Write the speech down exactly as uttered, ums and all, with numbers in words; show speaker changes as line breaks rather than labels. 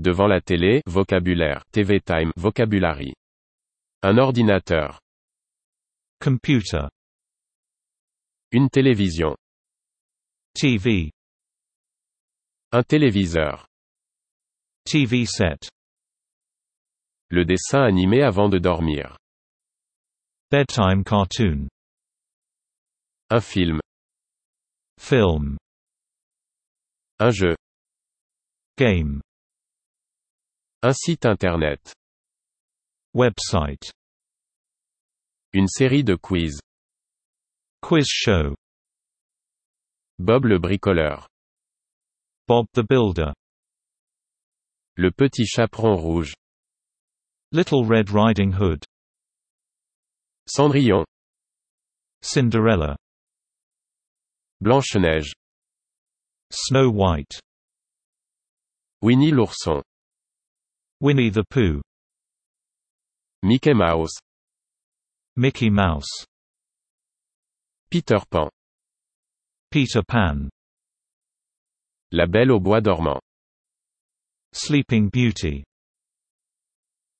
Devant la télé, vocabulaire, T V Time, vocabulary. Un ordinateur.
Computer.
Une télévision.
T V.
Un téléviseur.
T V set.
Le dessin animé avant de dormir.
Bedtime cartoon.
Un film.
Film.
Un jeu.
Game.
Un site internet.
Website.
Une série de quiz.
Quiz show.
Bob le bricoleur.
Bob the Builder.
Le petit chaperon rouge.
Little Red Riding Hood.
Cendrillon.
Cinderella.
Blanche-Neige.
Snow White.
Winnie l'ourson.
Winnie the Pooh.
Mickey Mouse.
Mickey Mouse.
Peter Pan.
Peter Pan.
La Belle au bois dormant.
Sleeping Beauty.